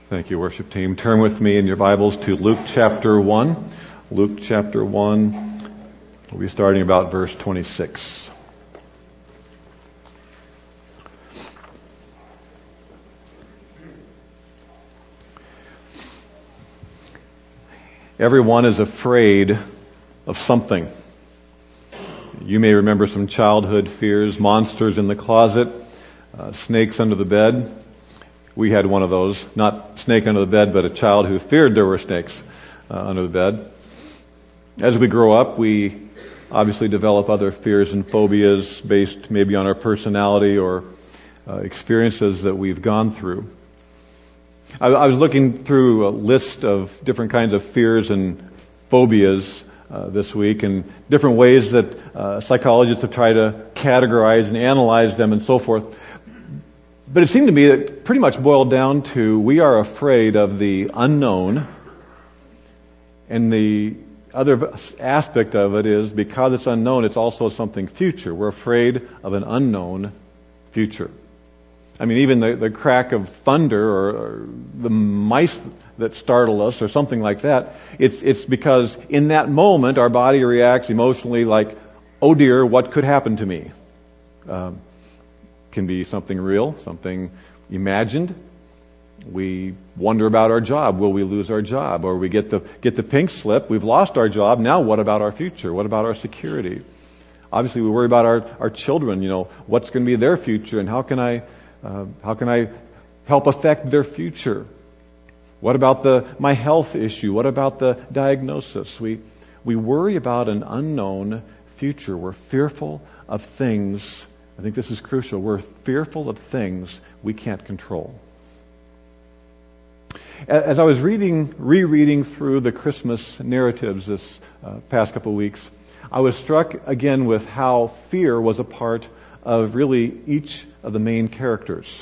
Thank you, worship team. Turn with me in your Bibles to Luke chapter 1. Luke chapter 1. We'll be starting about verse 26. Everyone is afraid of something. You may remember some childhood fears: monsters in the closet, snakes under the bed. We had one of those, not snake under the bed, but a child who feared there were snakes under the bed. As we grow up, we obviously develop other fears and phobias based maybe on our personality or experiences that we've gone through. I was looking through a list of different kinds of fears and phobias this week, and different ways that psychologists have tried to categorize and analyze them and so forth. But it seemed to me that pretty much boiled down to we are afraid of the unknown, and the other aspect of it is because it's unknown, it's also something future. We're afraid of an unknown future. I mean, even the crack of thunder or the mice that startle us or something like that, it's because in that moment our body reacts emotionally like, oh dear, what could happen to me? Can be something real, something imagined. We wonder about our job. Will we lose our job? Or we get the pink slip. We've lost our job. Now what about our future? What about our security? Obviously we worry about our children. You know, what's going to be their future, and how can I help affect their future? What about my health issue? What about the diagnosis? We worry about an unknown future. We're fearful of things. I think this is crucial. We're fearful of things we can't control. As I was rereading through the Christmas narratives this past couple of weeks, I was struck again with how fear was a part of really each of the main characters.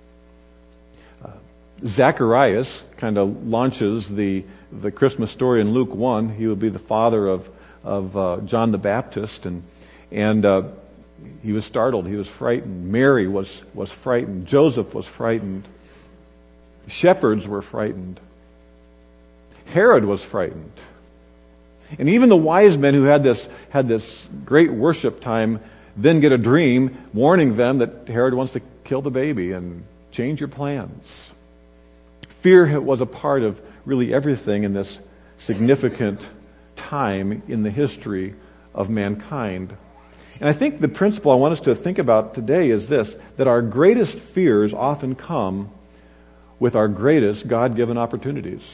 Zacharias kind of launches the Christmas story in Luke 1. He would be the father of John the Baptist, and he was startled. He was frightened. Mary was frightened. Joseph was frightened. Shepherds were frightened. Herod was frightened. And even the wise men who had this great worship time then get a dream warning them that Herod wants to kill the baby and change your plans. Fear was a part of really everything in this significant time in the history of mankind. And I think the principle I want us to think about today is this, that our greatest fears often come with our greatest God-given opportunities.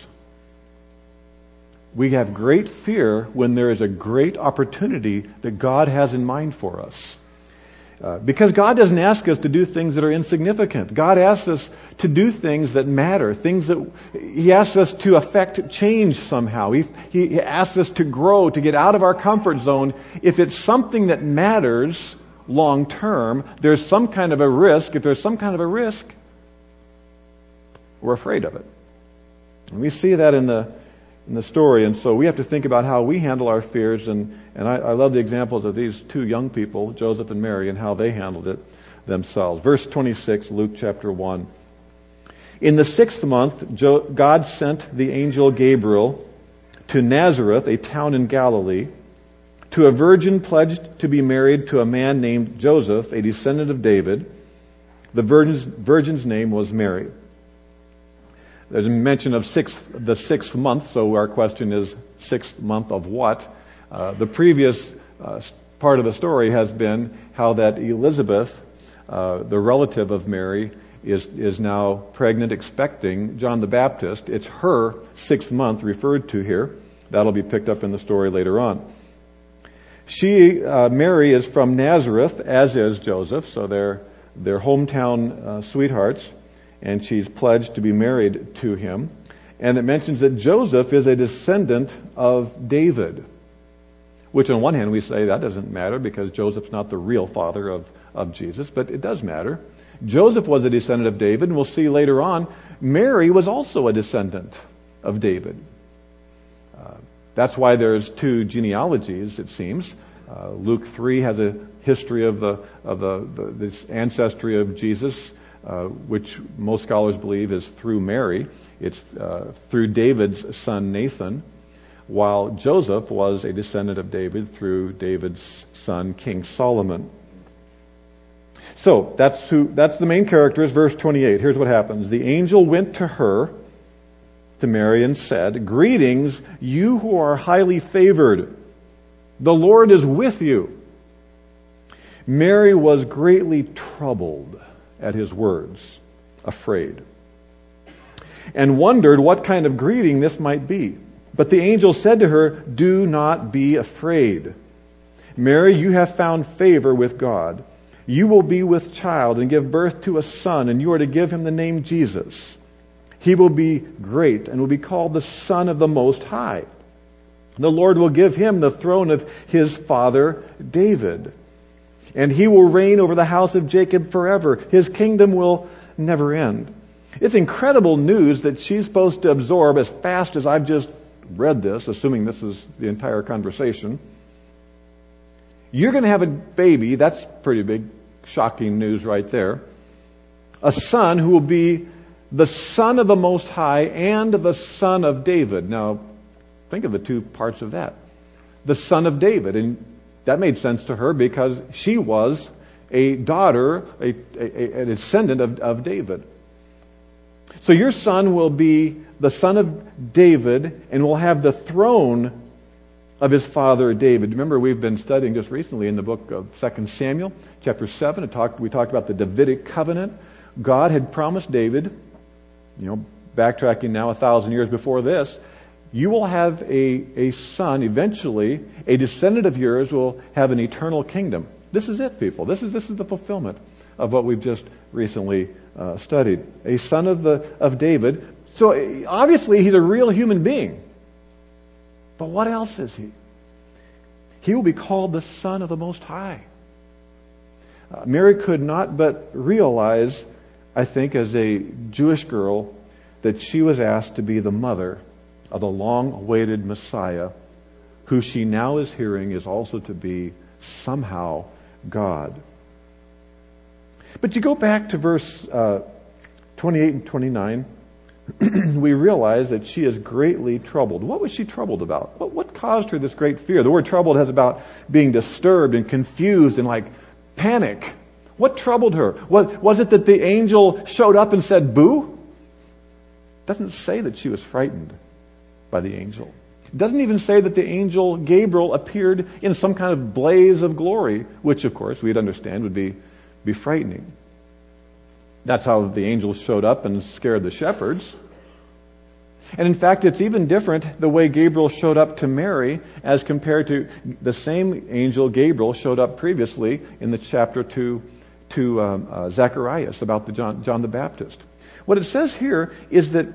We have great fear when there is a great opportunity that God has in mind for us. Because God doesn't ask us to do things that are insignificant. God asks us to do things that matter, things that He asks us to affect change somehow. He asks us to grow, to get out of our comfort zone. If it's something that matters long term, there's some kind of a risk. If there's some kind of a risk, we're afraid of it. And we see that in the story, and so we have to think about how we handle our fears, and I love the examples of these two young people, Joseph and Mary, and how they handled it themselves. Verse 26, Luke chapter 1. In the 6th month, God sent the angel Gabriel to Nazareth, a town in Galilee, to a virgin pledged to be married to a man named Joseph, a descendant of David. The virgin's name was Mary. There's a mention of the 6th month, so our question is, 6th month of what? The previous part of the story has been how that Elizabeth, the relative of Mary, is now pregnant, expecting John the Baptist. It's her 6th month referred to here. That'll be picked up in the story later on. Mary is from Nazareth, as is Joseph, so they're hometown sweethearts. And she's pledged to be married to him. And it mentions that Joseph is a descendant of David, which on one hand we say that doesn't matter because Joseph's not the real father of Jesus, but it does matter. Joseph was a descendant of David, and we'll see later on, Mary was also a descendant of David. That's why there's two genealogies, it seems. Luke 3 has a history of this ancestry of Jesus. which most scholars believe is through Mary. It's through David's son Nathan, while Joseph was a descendant of David through David's son King Solomon. So that's the main characters. Verse 28. Here's what happens. The angel went to her, to Mary, and said, "Greetings, you who are highly favored. The Lord is with you." Mary was greatly troubled at his words, afraid, and wondered what kind of greeting this might be. But the angel said to her, "Do not be afraid. Mary, you have found favor with God. You will be with child and give birth to a son, and you are to give him the name Jesus. He will be great and will be called the Son of the Most High. The Lord will give him the throne of his father David, and he will reign over the house of Jacob forever. His kingdom will never end." It's incredible news that she's supposed to absorb as fast as I've just read this, assuming this is the entire conversation. You're going to have a baby. That's pretty big, shocking news right there. A son who will be the Son of the Most High and the Son of David. Now, think of the two parts of that. The Son of David. And that made sense to her because she was a daughter, a descendant of David. So your son will be the son of David and will have the throne of his father David. Remember, we've been studying just recently in the book of 2 Samuel, chapter 7. We talked about the Davidic covenant. God had promised David, backtracking now 1,000 years before this, you will have a son eventually, a descendant of yours will have an eternal kingdom. This is it, people. This is the fulfillment of what we've just recently studied. A son of David. So obviously he's a real human being. But what else is he? He will be called the Son of the Most High. Mary could not but realize, I think, as a Jewish girl, that she was asked to be the mother of the long-awaited Messiah, who she now is hearing is also to be somehow God. But you go back to verse 28 and 29, we realize that she is greatly troubled. What was she troubled about? What caused her this great fear? The word troubled has about being disturbed and confused and like panic. What troubled her? Was it that the angel showed up and said, "Boo"? It doesn't say that she was frightened by the angel. It doesn't even say that the angel Gabriel appeared in some kind of blaze of glory, which of course we'd understand would be frightening. That's how the angels showed up and scared the shepherds. And in fact, it's even different the way Gabriel showed up to Mary as compared to the same angel Gabriel showed up previously in the chapter to Zacharias about the John the Baptist. What it says here is that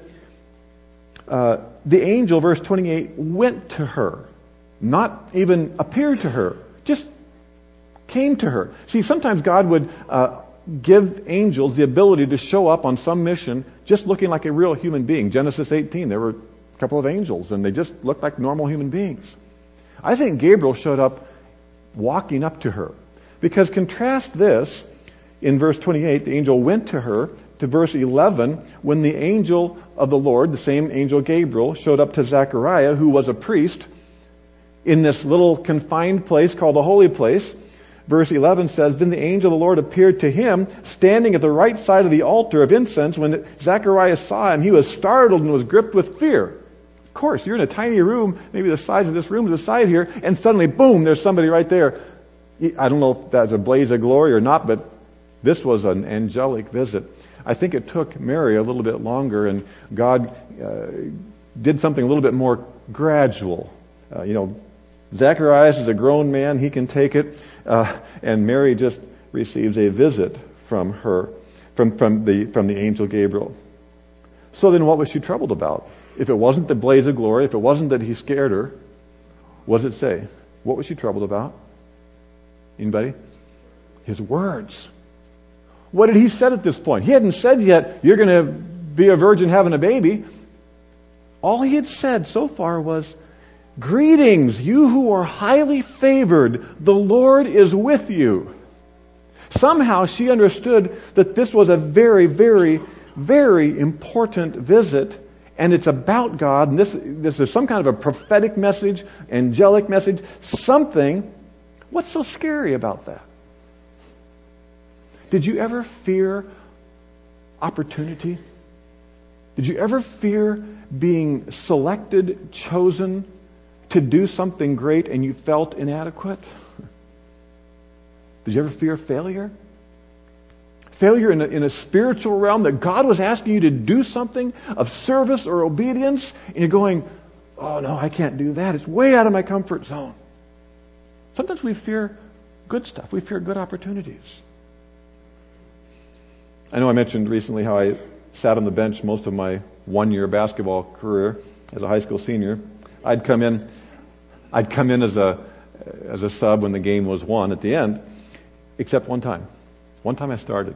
the angel, verse 28, went to her, not even appeared to her, just came to her. See, sometimes God would give angels the ability to show up on some mission just looking like a real human being. Genesis 18, there were a couple of angels and they just looked like normal human beings. I think Gabriel showed up walking up to her. Because contrast this, in verse 28, the angel went to her, to verse 11, when the angel of the Lord, the same angel Gabriel, showed up to Zechariah, who was a priest, in this little confined place called the Holy Place. Verse 11 says, "Then the angel of the Lord appeared to him, standing at the right side of the altar of incense. When Zacharias saw him, he was startled and was gripped with fear." Of course, you're in a tiny room, maybe the size of this room to the side here, and suddenly, boom, there's somebody right there. I don't know if that's a blaze of glory or not, but this was an angelic visit. I think it took Mary a little bit longer, and God did something a little bit more gradual. Zacharias is a grown man, he can take it, and Mary just receives a visit from her, from the angel Gabriel. So then what was she troubled about? If it wasn't the blaze of glory, if it wasn't that he scared her, what does it say? What was she troubled about? Anybody? His words. What had he said at this point? He hadn't said yet, "You're going to be a virgin having a baby." All he had said so far was, "Greetings, you who are highly favored. The Lord is with you." Somehow she understood that this was a very, very, very important visit, and it's about God, and this is some kind of a prophetic message, angelic message, something. What's so scary about that? Did you ever fear opportunity? Did you ever fear being selected, chosen to do something great and you felt inadequate? Did you ever fear failure? Failure in a spiritual realm, that God was asking you to do something of service or obedience, and you're going, oh no, I can't do that. It's way out of my comfort zone. Sometimes we fear good stuff. We fear good opportunities. I know I mentioned recently how I sat on the bench most of my one-year basketball career as a high school senior. I'd come in as a sub when the game was won at the end, except one time. One time I started.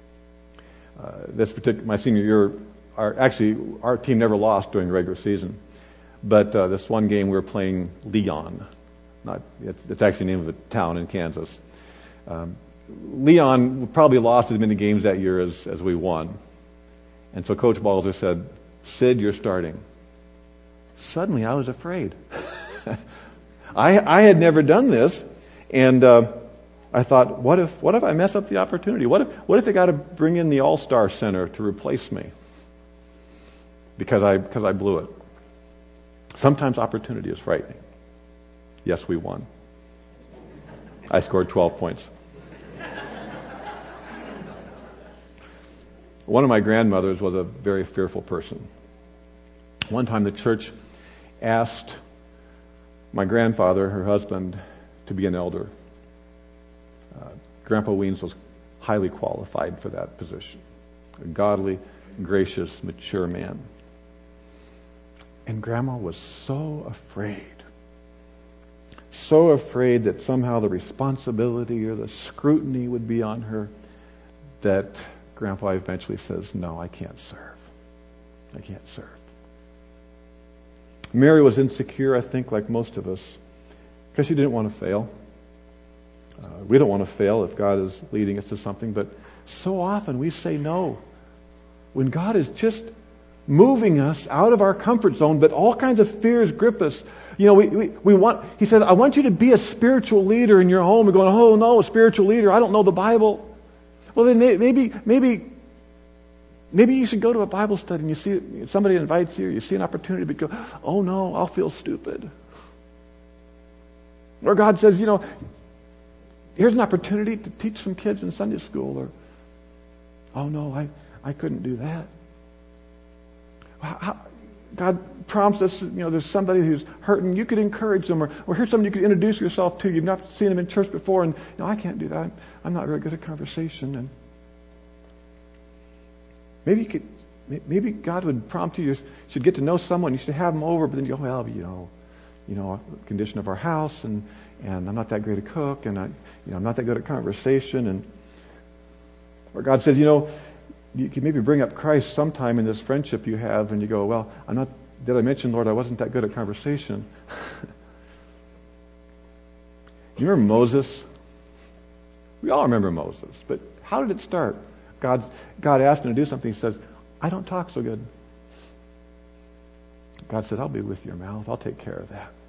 My senior year, our team never lost during the regular season. But this one game we were playing Leon. It's actually the name of a town in Kansas. Leon probably lost as many games that year as we won. And so Coach Balzer said, Sid, you're starting. Suddenly I was afraid. I had never done this, and I thought, what if I mess up the opportunity? What if they got to bring in the All-Star Center to replace me because I blew it? Sometimes opportunity is frightening. Yes, we won. I scored 12 points. One of my grandmothers was a very fearful person. One time the church asked my grandfather, her husband, to be an elder. Grandpa Weens was highly qualified for that position. A godly, gracious, mature man. And Grandma was so afraid that somehow the responsibility or the scrutiny would be on her, that Grandpa eventually says, no, I can't serve. I can't serve. Mary was insecure, I think, like most of us, because she didn't want to fail. We don't want to fail if God is leading us to something, but so often we say no. When God is just moving us out of our comfort zone, but all kinds of fears grip us. You know, we want, he said, I want you to be a spiritual leader in your home. We're going, oh no, a spiritual leader, I don't know the Bible. Well, then maybe you should go to a Bible study and you see somebody invites you, you see an opportunity, but you go, oh no, I'll feel stupid. Or God says, you know, here's an opportunity to teach some kids in Sunday school. Or, oh no, I couldn't do that. God prompts us, you know, there's somebody who's hurting, you could encourage them, or here's somebody you could introduce yourself to. You've not seen them in church before, and no, I can't do that. I'm not very good at conversation. And maybe God would prompt you should get to know someone, you should have them over, but then you go, well, you know, condition of our house, and I'm not that great a cook, and I'm not that good at conversation, and or God says, you know, you can maybe bring up Christ sometime in this friendship you have, and you go, well, did I mention, Lord, I wasn't that good at conversation? You remember Moses? We all remember Moses, but how did it start? God asked him to do something. He says, I don't talk so good. God said, I'll be with your mouth. I'll take care of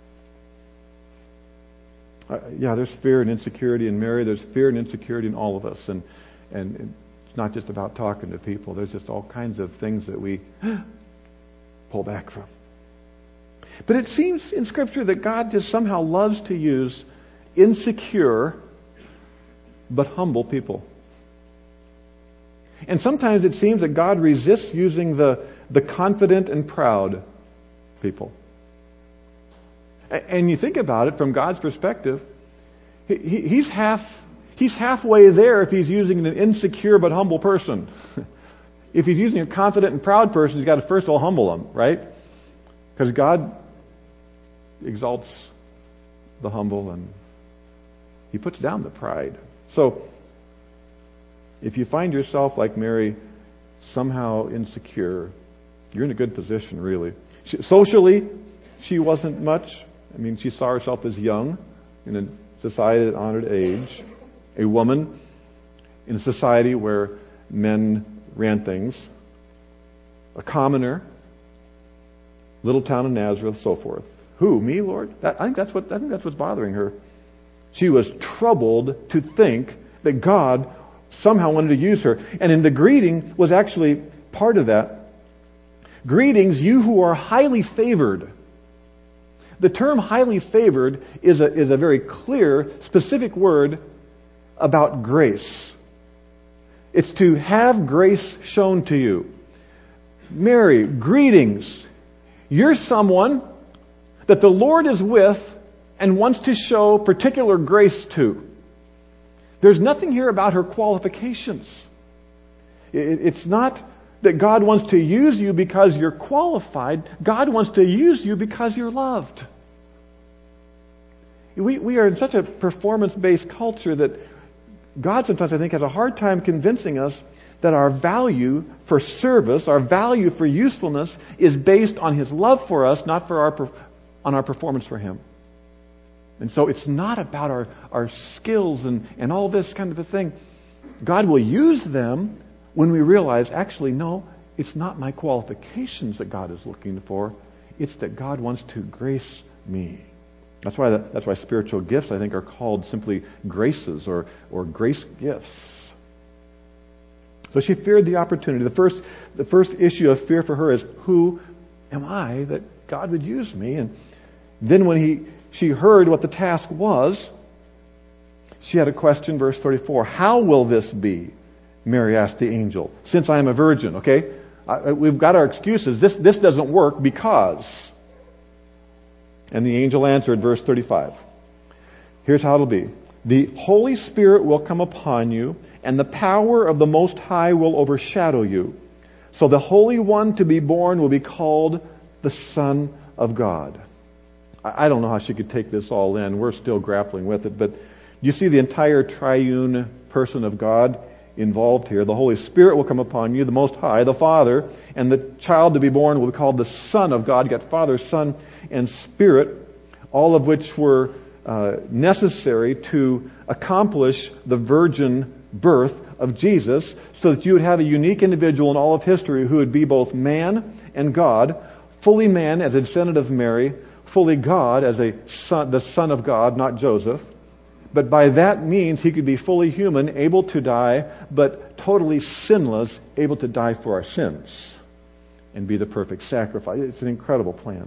that. There's fear and insecurity in Mary. There's fear and insecurity in all of us. And it's not just about talking to people. There's just all kinds of things that we pull back from. But it seems in Scripture that God just somehow loves to use insecure but humble people. And sometimes it seems that God resists using the confident and proud people. And you think about it from God's perspective, he's halfway there if he's using an insecure but humble person. If he's using a confident and proud person, he's got to first of all humble them, right? Because God exalts the humble and he puts down the pride. So, if you find yourself like Mary, somehow insecure, you're in a good position, really. Socially, she wasn't much. I mean, she saw herself as young in a society that honored age. A woman. in a society where men ran things, a commoner, little town of Nazareth, so forth. Who? Me, Lord? I think that's what's bothering her. She was troubled to think that God somehow wanted to use her. And in the greeting was actually part of that. Greetings, you who are highly favored. The term highly favored is a very clear, specific word about grace. It's to have grace shown to you. Mary, greetings. You're someone that the Lord is with and wants to show particular grace to. There's nothing here about her qualifications. It's not that God wants to use you because you're qualified. God wants to use you because you're loved. We are in such a performance-based culture that God sometimes, I think, has a hard time convincing us that our value for service, our value for usefulness, is based on His love for us, not on our performance for Him. And so it's not about our skills and all this kind of a thing. God will use them when we realize, actually, no, it's not my qualifications that God is looking for. It's that God wants to grace me. That's why spiritual gifts, I think, are called simply graces or grace gifts. So she feared the opportunity. The first issue of fear for her is, who am I that God would use me? And then when she heard what the task was, she had a question, verse 34. How will this be? Mary asked the angel. Since I am a virgin, okay? We've got our excuses. This doesn't work because. And the angel answered, verse 35. Here's how it'll be. The Holy Spirit will come upon you, and the power of the Most High will overshadow you. So the Holy One to be born will be called the Son of God. I don't know how she could take this all in. We're still grappling with it. But you see the entire triune person of God involved here. The Holy Spirit will come upon you, the Most High, the Father, and the child to be born will be called the Son of God. You got Father, Son, and Spirit, all of which were necessary to accomplish the virgin birth of Jesus, so that you would have a unique individual in all of history who would be both man and God, fully man as a descendant of Mary, fully God as the Son of God, not Joseph. But by that means, he could be fully human, able to die, but totally sinless, able to die for our sins and be the perfect sacrifice. It's an incredible plan.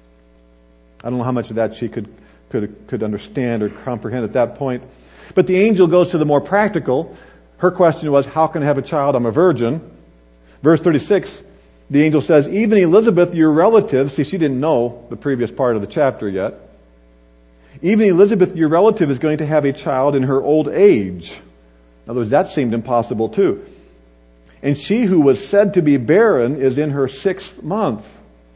I don't know how much of that she could understand or comprehend at that point. But the angel goes to the more practical. Her question was, how can I have a child? I'm a virgin. Verse 36, the angel says, even Elizabeth, your relative, see, she didn't know the previous part of the chapter yet. Even Elizabeth, your relative, is going to have a child in her old age. In other words, that seemed impossible too. And she who was said to be barren is in her 6th month.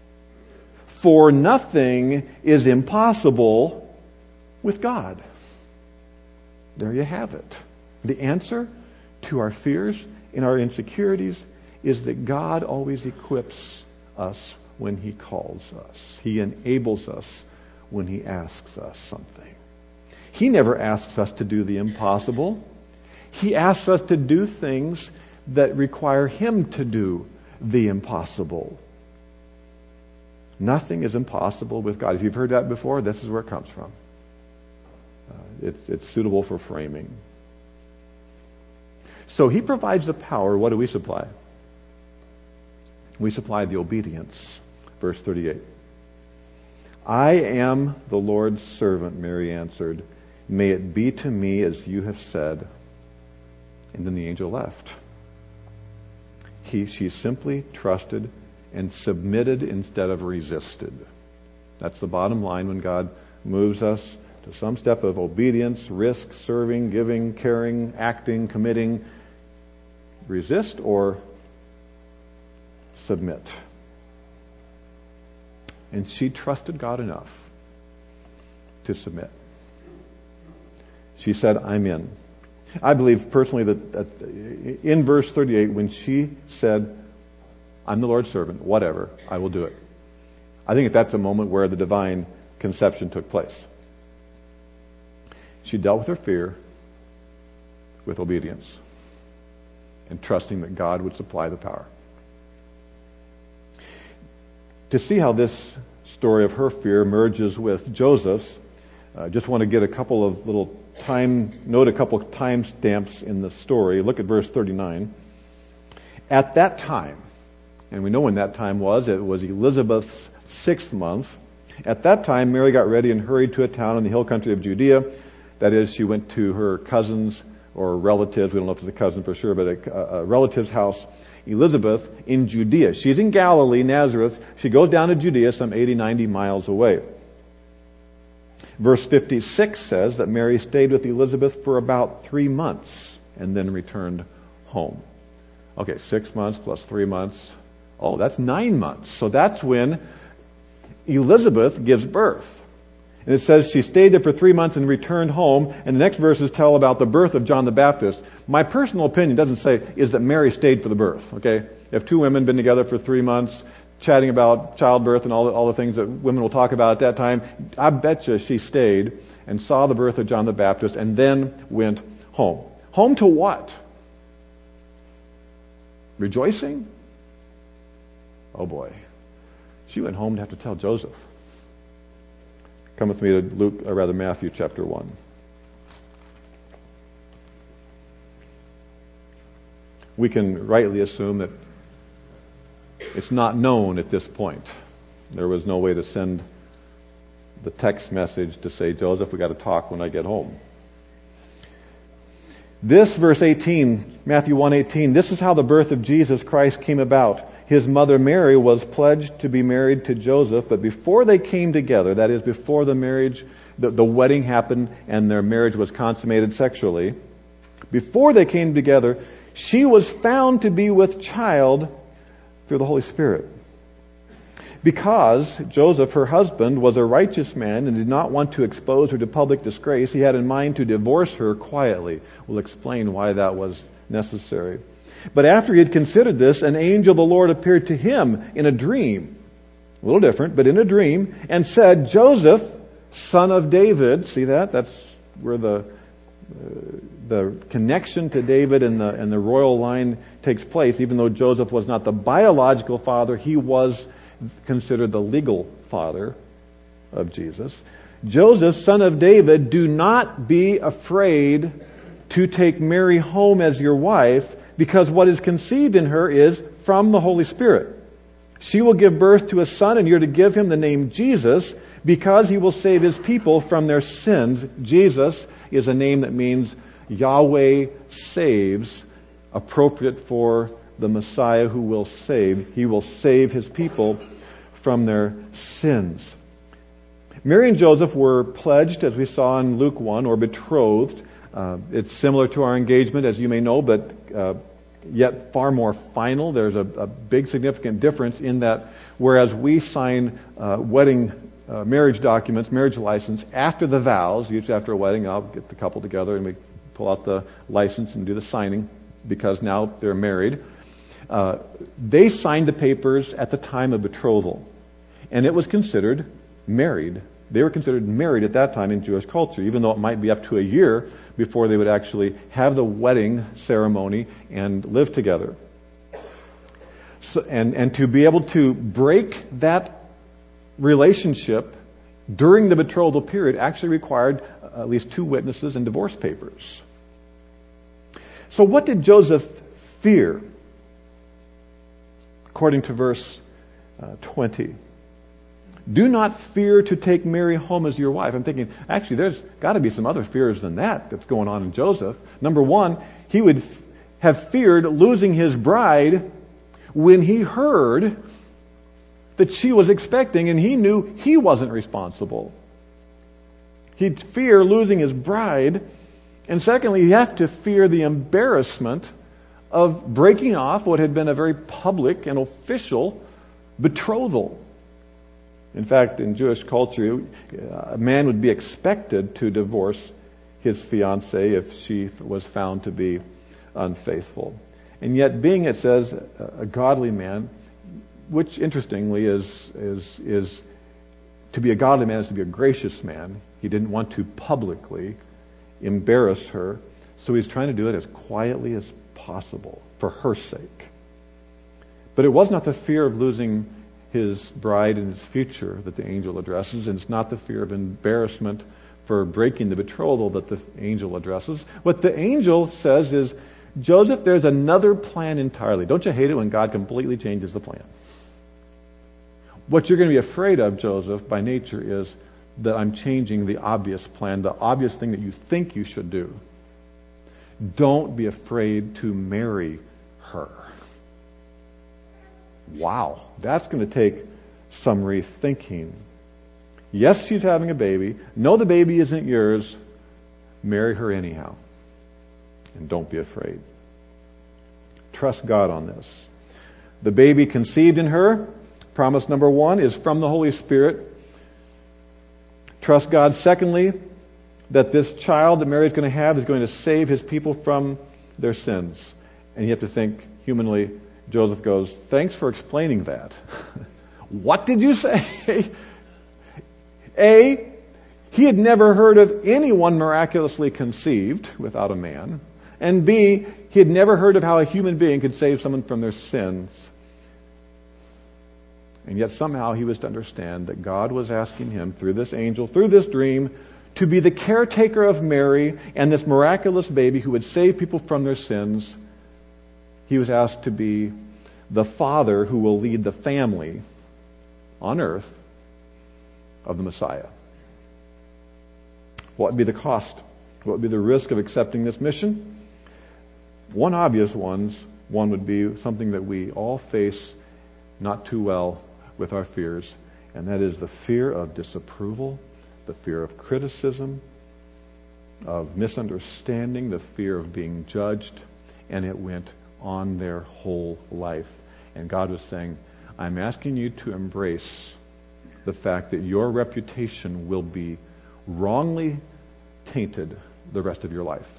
For nothing is impossible with God. There you have it. The answer to our fears and our insecurities is that God always equips us when He calls us. He enables us when He asks us something. He never asks us to do the impossible. He asks us to do things that require Him to do the impossible. Nothing is impossible with God. If you've heard that before, this is where it comes from. It's suitable for framing. So He provides the power. What do we supply? We supply the obedience. Verse 38. I am the Lord's servant, Mary answered. May it be to me as you have said. And then the angel left. She simply trusted and submitted instead of resisted. That's the bottom line when God moves us to some step of obedience, risk, serving, giving, caring, acting, committing. Resist or submit. And she trusted God enough to submit. She said, I'm in. I believe personally that in verse 38, when she said, I'm the Lord's servant, whatever, I will do it. I think that's a moment where the divine conception took place. She dealt with her fear with obedience. and trusting that God would supply the power. To see how this story of her fear merges with Joseph's, I just want to get a couple of time stamps in the story. Look at verse 39. At that time, and we know when that time was, it was Elizabeth's 6th month. At that time, Mary got ready and hurried to a town in the hill country of Judea. That is, she went to her cousins or relatives, we don't know if it's a cousin for sure, but a relative's house, Elizabeth, in Judea. She's in Galilee, Nazareth. She goes down to Judea, some 80, 90 miles away. Verse 56 says that Mary stayed with Elizabeth for about 3 months and then returned home. Okay, 6 months plus 3 months. Oh, that's 9 months. So that's when Elizabeth gives birth. And it says she stayed there for 3 months and returned home. And the next verses tell about the birth of John the Baptist. My personal opinion doesn't say is that Mary stayed for the birth. Okay, if two women been together for 3 months, chatting about childbirth and all the things that women will talk about at that time, I bet you she stayed and saw the birth of John the Baptist and then went home. Home to what? Rejoicing? Oh boy. She went home to have to tell Joseph. Come with me to Matthew chapter 1. We can rightly assume that it's not known at this point. There was no way to send the text message to say, Joseph, we got to talk when I get home. This, verse 18, Matthew 1:18, this is how the birth of Jesus Christ came about. His mother Mary was pledged to be married to Joseph, but before they came together, that is, before the marriage, the wedding happened and their marriage was consummated sexually, before they came together, she was found to be with child through the Holy Spirit. Because Joseph, her husband, was a righteous man and did not want to expose her to public disgrace, he had in mind to divorce her quietly. We'll explain why that was necessary. But after he had considered this, an angel of the Lord appeared to him in a dream. A little different, but in a dream, and said, Joseph, son of David, see that? That's where the connection to David and the royal line takes place. Even though Joseph was not the biological father, he was considered the legal father of Jesus. Joseph, son of David, do not be afraid to take Mary home as your wife, because what is conceived in her is from the Holy Spirit. She will give birth to a son, and you're to give him the name Jesus, because he will save his people from their sins. Jesus is a name that means Yahweh saves, appropriate for the Messiah who will save. He will save his people from their sins. Mary and Joseph were pledged, as we saw in Luke 1, or betrothed. It's similar to our engagement, as you may know, but yet far more final. There's a big significant difference in that whereas we sign marriage documents, marriage license, after the vows, usually after a wedding, I'll get the couple together and we pull out the license and do the signing because now they're married. They signed the papers at the time of betrothal, and it was considered married. They were considered married at that time in Jewish culture, even though it might be up to a year before they would actually have the wedding ceremony and live together. So, and to be able to break that relationship during the betrothal period actually required at least 2 witnesses and divorce papers. So what did Joseph fear? According to verse 20. Do not fear to take Mary home as your wife. I'm thinking, actually, there's got to be some other fears than that's going on in Joseph. Number one, he would have feared losing his bride when he heard that she was expecting and he knew he wasn't responsible. He'd fear losing his bride. And secondly, he'd have to fear the embarrassment of breaking off what had been a very public and official betrothal. In fact, in Jewish culture, a man would be expected to divorce his fiancée if she was found to be unfaithful. And yet, being, it says, a godly man, which interestingly is to be a godly man is to be a gracious man. He didn't want to publicly embarrass her, so he's trying to do it as quietly as possible. for her sake. But it was not the fear of losing his bride and his future that the angel addresses, and it's not the fear of embarrassment for breaking the betrothal that the angel addresses. What the angel says is, Joseph, there's another plan entirely. Don't you hate it when God completely changes the plan? What you're going to be afraid of, Joseph, by nature is that I'm changing the obvious plan, the obvious thing that you think you should do. Don't be afraid to marry her. Wow, that's going to take some rethinking. Yes, she's having a baby. No, the baby isn't yours. Marry her anyhow. And don't be afraid. Trust God on this. The baby conceived in her, promise number 1, is from the Holy Spirit. Trust God, secondly, that this child that Mary is going to have is going to save his people from their sins. And you have to think humanly. Joseph goes, thanks for explaining that. What did you say? A, he had never heard of anyone miraculously conceived without a man. And B, he had never heard of how a human being could save someone from their sins. And yet somehow he was to understand that God was asking him through this angel, through this dream, to be the caretaker of Mary and this miraculous baby who would save people from their sins. He was asked to be the father who will lead the family on earth of the Messiah. What would be the cost? What would be the risk of accepting this mission? One obvious one would be something that we all face not too well with our fears, and that is the fear of disapproval, the fear of criticism, of misunderstanding, the fear of being judged, and it went on their whole life. And God was saying, I'm asking you to embrace the fact that your reputation will be wrongly tainted the rest of your life.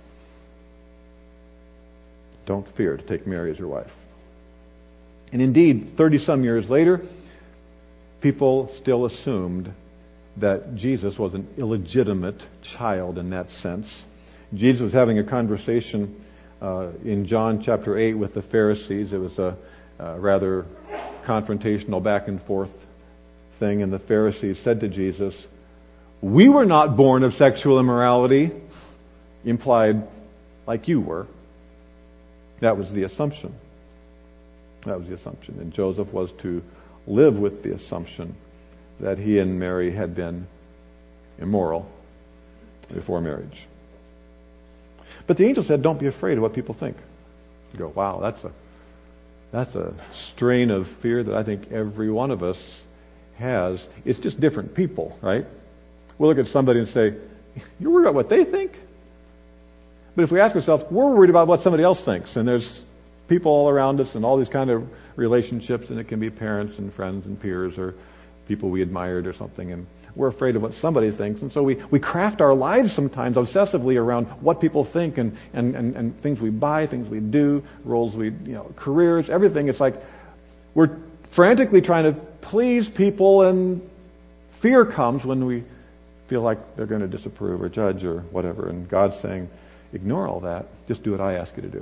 Don't fear to take Mary as your wife. And indeed, 30-some years later, people still assumed that Jesus was an illegitimate child in that sense. Jesus was having a conversation in John chapter 8 with the Pharisees. It was a rather confrontational back and forth thing, and the Pharisees said to Jesus, we were not born of sexual immorality, implied like you were. That was the assumption. That was the assumption. And Joseph was to live with the assumption that he and Mary had been immoral before marriage. But the angel said, don't be afraid of what people think. You go, wow, that's a strain of fear that I think every one of us has. It's just different people, right? We'll look at somebody and say, you're worried about what they think? But if we ask ourselves, we're worried about what somebody else thinks, and there's people all around us and all these kind of relationships, and it can be parents and friends and peers or people we admired or something, and we're afraid of what somebody thinks, and so we craft our lives sometimes obsessively around what people think and things we buy, things we do, roles we, careers, everything. It's like we're frantically trying to please people, and fear comes when we feel like they're going to disapprove or judge or whatever, and God's saying, ignore all that, just do what I ask you to do.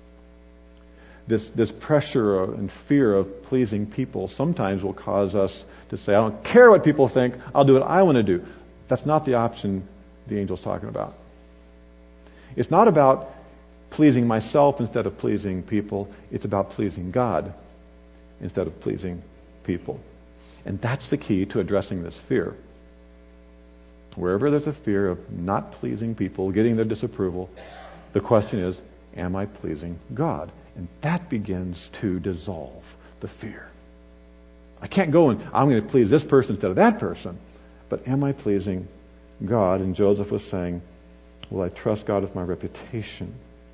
This pressure and fear of pleasing people sometimes will cause us to say, I don't care what people think, I'll do what I want to do. That's not the option the angel's talking about. It's not about pleasing myself instead of pleasing people. It's about pleasing God instead of pleasing people. And that's the key to addressing this fear. Wherever there's a fear of not pleasing people, getting their disapproval, the question is, am I pleasing God? And that begins to dissolve the fear. I can't go and I'm going to please this person instead of that person. But am I pleasing God? And Joseph was saying, will I trust God with my reputation?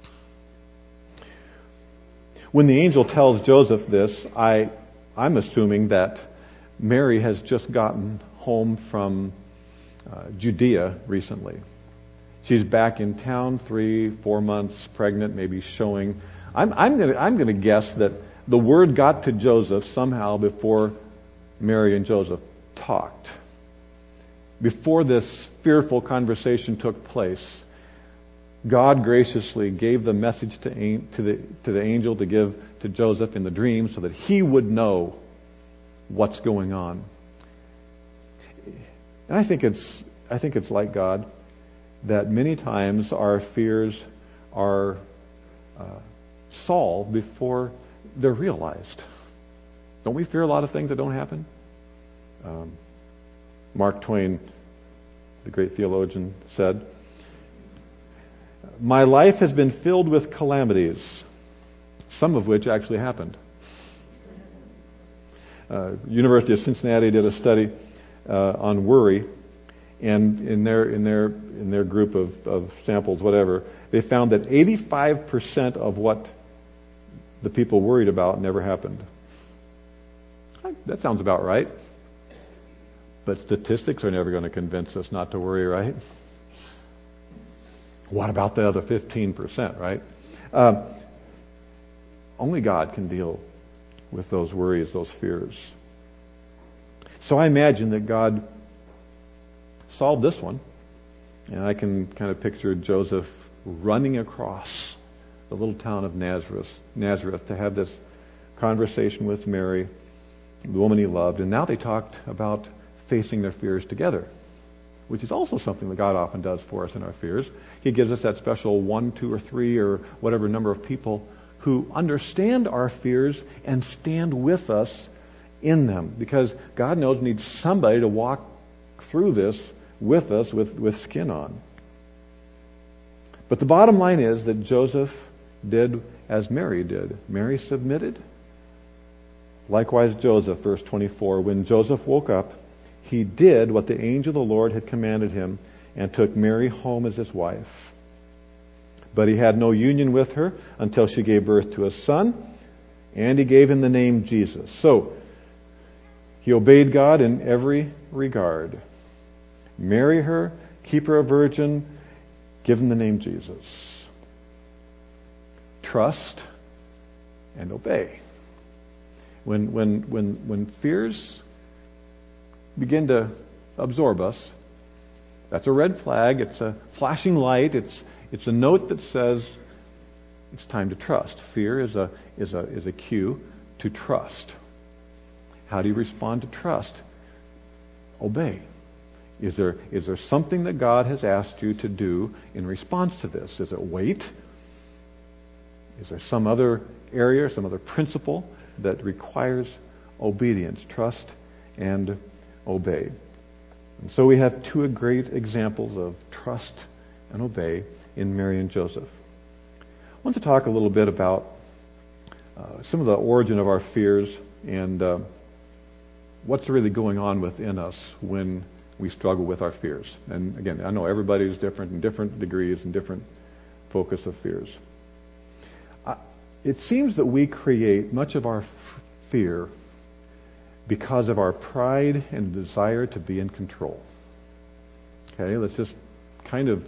When the angel tells Joseph this, I'm assuming that Mary has just gotten home from Judea recently. She's back in town, 3-4 months pregnant, maybe showing. I'm going to guess that the word got to Joseph somehow before Mary and Joseph talked. Before this fearful conversation took place, God graciously gave the message to the angel to give to Joseph in the dream so that he would know what's going on. And I think it's like God that many times our fears are solved before they're realized. Don't we fear a lot of things that don't happen? Mark Twain, the great theologian, said, "My life has been filled with calamities, some of which actually happened." University of Cincinnati did a study on worry, and in their group of samples, whatever, they found that 85% of what the people worried about never happened. That sounds about right. But statistics are never going to convince us not to worry, right? What about the other 15%, right? Only God can deal with those worries, those fears. So I imagine that God solved this one. And I can kind of picture Joseph running across the little town of Nazareth to have this conversation with Mary, the woman he loved. And now they talked about facing their fears together, which is also something that God often does for us in our fears. He gives us that special 1, 2, or 3, or whatever number of people who understand our fears and stand with us in them, because God knows we need somebody to walk through this with us with skin on. But the bottom line is that Joseph did as Mary did. Mary submitted. Likewise Joseph, verse 24, when Joseph woke up, he did what the angel of the Lord had commanded him and took Mary home as his wife. But he had no union with her until she gave birth to a son, and he gave him the name Jesus. So, he obeyed God in every regard. Marry her, keep her a virgin, give him the name Jesus. Trust and obey. When fears begin to absorb us, that's a red flag. It's a flashing light. It's a note that says it's time to trust. Fear is a cue to trust. How do you respond to trust? Obey. Is there something that God has asked you to do in response to this? Is it wait? Is there some other area, some other principle that requires obedience, trust, and obey? And so we have two great examples of trust and obey in Mary and Joseph. I want to talk a little bit about some of the origin of our fears and what's really going on within us when we struggle with our fears. And again, I know everybody is different in different degrees and different focus of fears. It seems that we create much of our fear because of our pride and desire to be in control. Okay, let's just kind of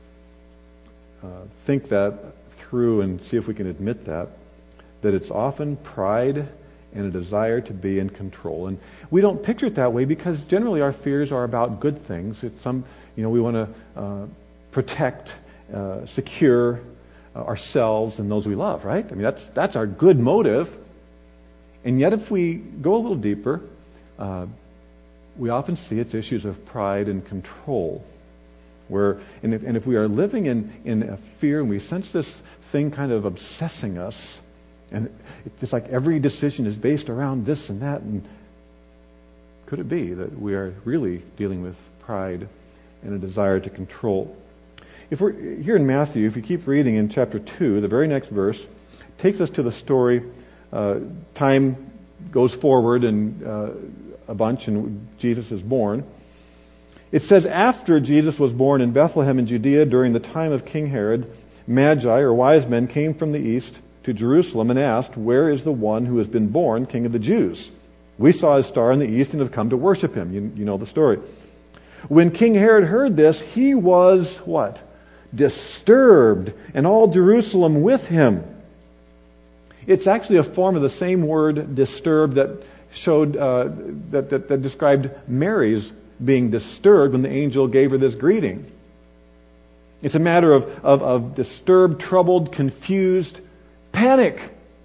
think that through and see if we can admit that it's often pride and a desire to be in control. And we don't picture it that way because generally our fears are about good things. It's we want to protect, secure ourselves and those we love, right? I mean, that's our good motive. And yet if we go a little deeper, we often see it's issues of pride and control. And if we are living in a fear and we sense this thing kind of obsessing us, and it's just like every decision is based around this and that, and could it be that we are really dealing with pride and a desire to control? If we're here in Matthew, if you keep reading in chapter 2, the very next verse takes us to the story. Time goes forward and a bunch, and Jesus is born. It says, after Jesus was born in Bethlehem in Judea during the time of King Herod, Magi, or wise men, came from the east to Jerusalem and asked, "Where is the one who has been born King of the Jews? We saw his star in the east and have come to worship him." You know the story. When King Herod heard this, he was what? Disturbed, and all Jerusalem with him. It's actually a form of the same word, disturbed, that showed that described Mary's being disturbed when the angel gave her this greeting. It's a matter of disturbed, troubled, confused panic.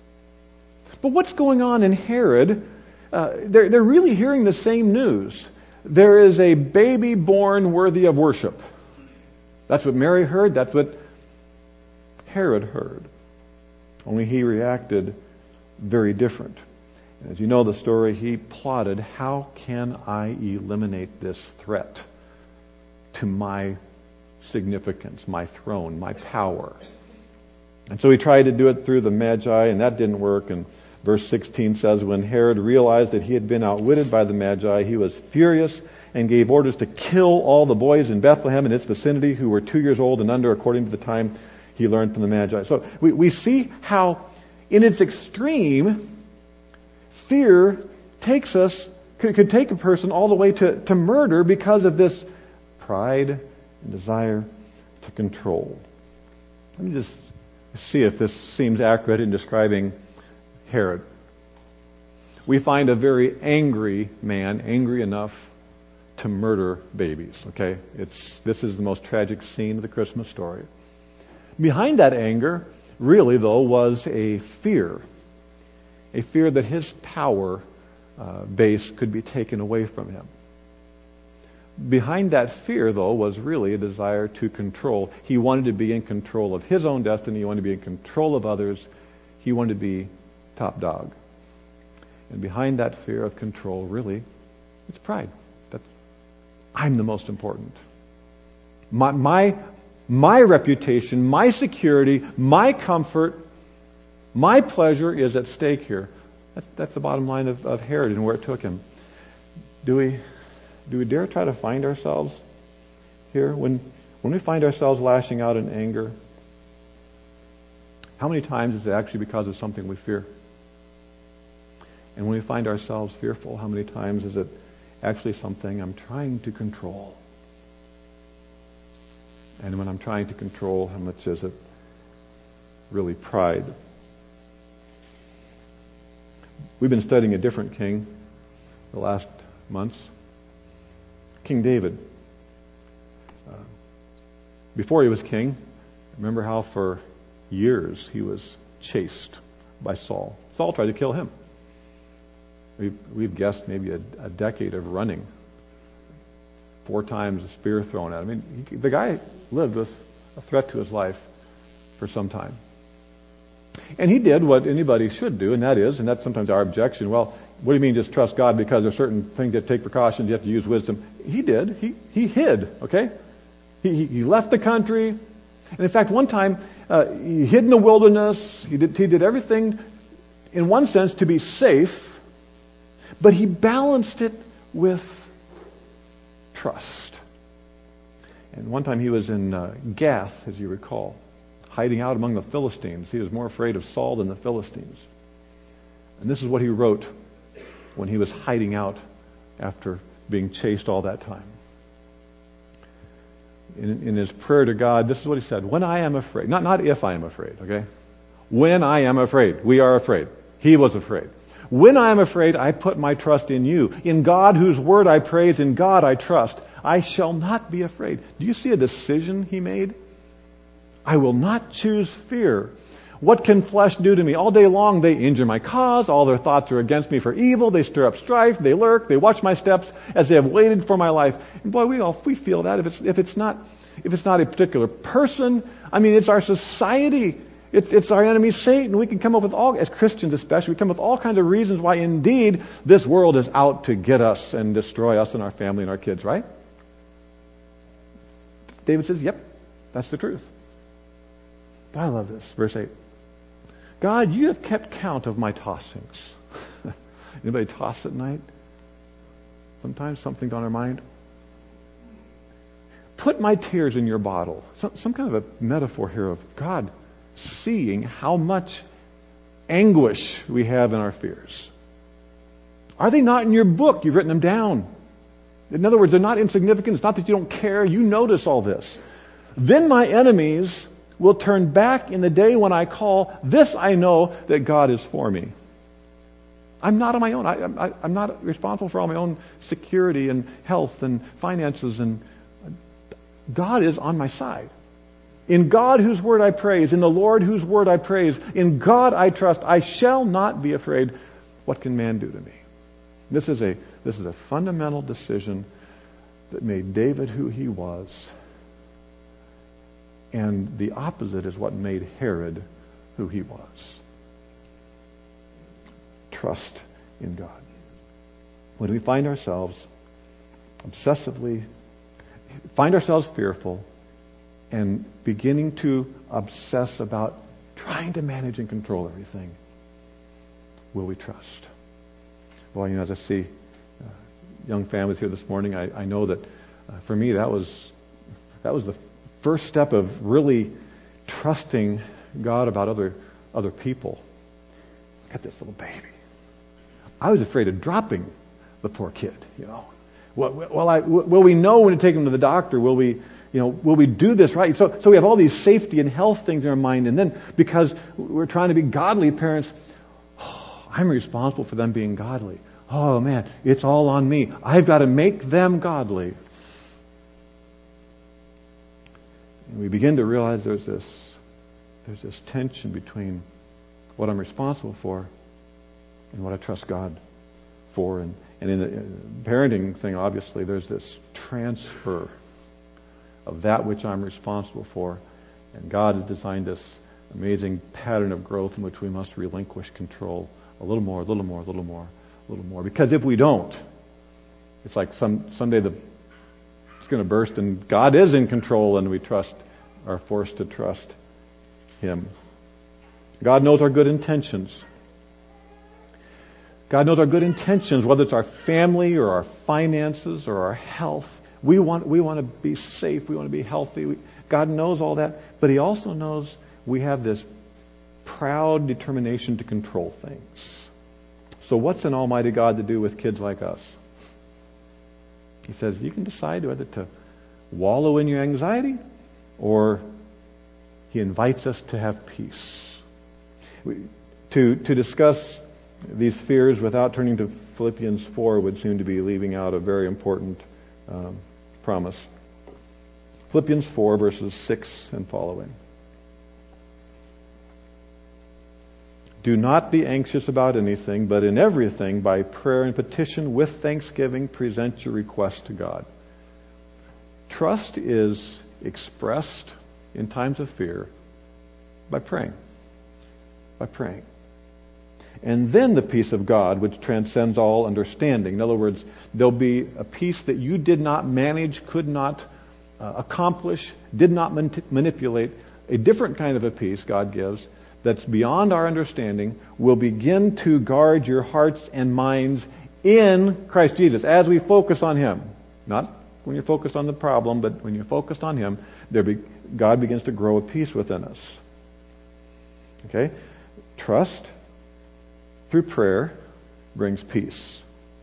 But what's going on in Herod? They're really hearing the same news. There is a baby born worthy of worship. That's what Mary heard. That's what Herod heard. Only he reacted very different. As you know the story, he plotted, how can I eliminate this threat to my significance, my throne, my power? And so he tried to do it through the Magi, and that didn't work. And verse 16 says, when Herod realized that he had been outwitted by the Magi, he was furious and gave orders to kill all the boys in Bethlehem and its vicinity who were 2 years old and under, according to the time he learned from the Magi. So we see how, in its extreme, fear could take a person all the way to murder because of this pride and desire to control. Let me just see if this seems accurate in describing Herod. We find a very angry man, angry enough to murder babies. Okay, this is the most tragic scene of the Christmas story. Behind that anger, really though, was a fear that his power base could be taken away from him. Behind that fear, though, was really a desire to control. He wanted to be in control of his own destiny. He wanted to be in control of others. He wanted to be top dog. And behind that fear of control, really, it's pride. That I'm the most important. My reputation, my security, my comfort, my pleasure is at stake here. That's the bottom line of Herod and where it took him. Do we dare try to find ourselves here? When we find ourselves lashing out in anger, how many times is it actually because of something we fear? And when we find ourselves fearful, how many times is it actually something I'm trying to control? And when I'm trying to control, how much is it really pride? We've been studying a different king the last months. King David. Before he was king, remember how for years he was chased by Saul. Saul tried to kill him. We've guessed maybe a decade of running. 4 times a spear thrown at him. The guy lived with a threat to his life for some time. And he did what anybody should do, and that's sometimes our objection. Well, what do you mean just trust God because there's certain things that take precautions, you have to use wisdom? He did. He hid, okay? He left the country. And in fact, one time, he hid in the wilderness. He did everything, in one sense, to be safe, but he balanced it with trust. And one time he was in Gath, as you recall, hiding out among the Philistines. He was more afraid of Saul than the Philistines. And this is what he wrote when he was hiding out after being chased all that time. In his prayer to God, this is what he said: when I am afraid, not if I am afraid, okay? When I am afraid. We are afraid. He was afraid. When I am afraid, I put my trust in you. In God, whose word I praise, in God I trust. I shall not be afraid. Do you see a decision he made? I will not choose fear. What can flesh do to me? All day long they injure my cause. All their thoughts are against me for evil. They stir up strife. They lurk. They watch my steps as they have waited for my life. And boy, we feel that if it's not a particular person. It's our society. It's our enemy Satan. We can come up with as Christians especially, we come up with all kinds of reasons why indeed this world is out to get us and destroy us and our family and our kids, right? David says, yep, that's the truth. But I love this. Verse 8. God, you have kept count of my tossings. Anybody toss at night? Sometimes something's on our mind. Put my tears in your bottle. Some kind of a metaphor here of God seeing how much anguish we have in our fears. Are they not in your book? You've written them down. In other words, they're not insignificant. It's not that you don't care. You notice all this. Then my enemies will turn back in the day when I call. This I know, that God is for me. I'm not on my own. I'm not responsible for all my own security and health and finances. And God is on my side. In God whose word I praise, in the Lord whose word I praise, in God I trust, I shall not be afraid. What can man do to me? This is a fundamental decision that made David who he was. And the opposite is what made Herod who he was. Trust in God. When we find ourselves fearful and beginning to obsess about trying to manage and control everything, will we trust? Well, as I see young families here this morning, I know that for me that was the first step of really trusting God about other people. I got this little baby. I was afraid of dropping the poor kid. Will we know when to take him to the doctor? Will we do this right? So we have all these safety and health things in our mind, and then because we're trying to be godly parents, I'm responsible for them being godly. Oh man, it's all on me. I've got to make them godly. And we begin to realize there's this tension between what I'm responsible for and what I trust God for. And in the parenting thing, obviously, there's this transfer of that which I'm responsible for. And God has designed this amazing pattern of growth in which we must relinquish control a little more, a little more, a little more, a little more. Because if we don't, it's like someday it's going to burst and God is in control and we are forced to trust Him. God knows our good intentions. God knows our good intentions, whether it's our family or our finances or our health. We want to be safe. We want to be healthy. God knows all that. But He also knows we have this proud determination to control things. So what's an almighty God to do with kids like us? He says, you can decide whether to wallow in your anxiety or He invites us to have peace. To discuss these fears without turning to Philippians 4 would seem to be leaving out a very important promise. Philippians 4 verses 6 and following. Do not be anxious about anything, but in everything, by prayer and petition, with thanksgiving, present your request to God. Trust is expressed in times of fear by praying. By praying. And then the peace of God, which transcends all understanding. In other words, there'll be a peace that you did not manage, could not accomplish, did not manipulate. A different kind of a peace God gives that's beyond our understanding will begin to guard your hearts and minds in Christ Jesus as we focus on Him. Not when you're focused on the problem, but when you're focused on Him, God begins to grow a peace within us. Okay? Trust through prayer brings peace.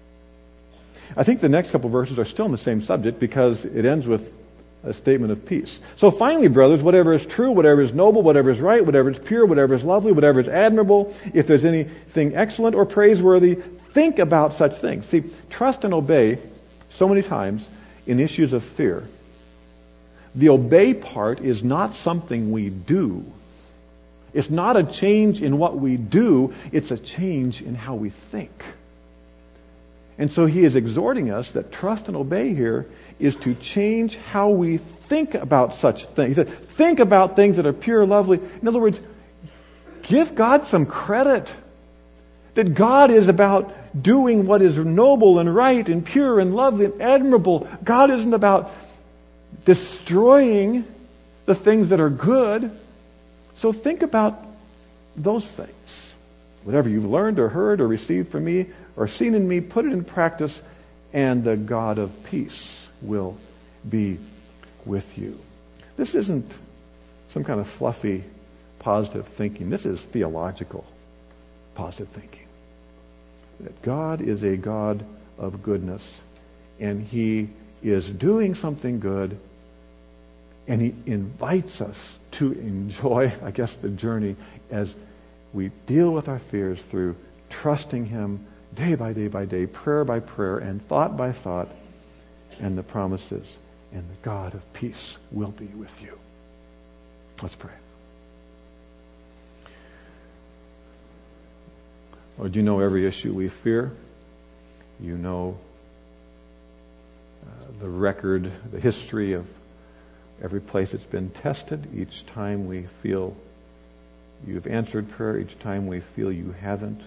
I think the next couple verses are still in the same subject because it ends with a statement of peace. So finally, brothers, whatever is true, whatever is noble, whatever is right, whatever is pure, whatever is lovely, whatever is admirable, if there's anything excellent or praiseworthy, think about such things. See, trust and obey so many times in issues of fear. The obey part is not something we do. It's not a change in what we do, it's a change in how we think. And so he is exhorting us that trust and obey here is to change how we think about such things. He said, think about things that are pure, lovely. In other words, give God some credit. That God is about doing what is noble and right and pure and lovely and admirable. God isn't about destroying the things that are good. So think about those things. Whatever you've learned or heard or received from me or seen in me, put it in practice, and the God of peace will be with you. This isn't some kind of fluffy, positive thinking. This is theological, positive thinking. That God is a God of goodness, and He is doing something good, and He invites us to enjoy, I guess, the journey as we deal with our fears through trusting Him day by day by day, prayer by prayer, and thought by thought, and the promises, and the God of peace will be with you. Let's pray. Lord, you know every issue we fear. You know the record, the history of every place it's been tested. Each time we feel you've answered prayer, each time we feel you haven't.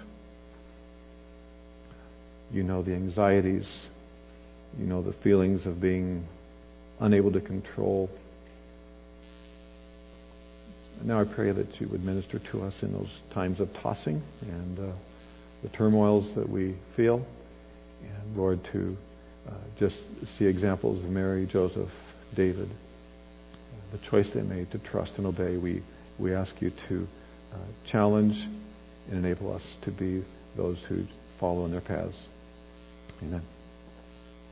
You know the anxieties. You know the feelings of being unable to control. And now I pray that you would minister to us in those times of tossing and the turmoils that we feel. And Lord, to just see examples of Mary, Joseph, David, the choice they made to trust and obey. We ask you to challenge and enable us to be those who follow in their paths. Amen.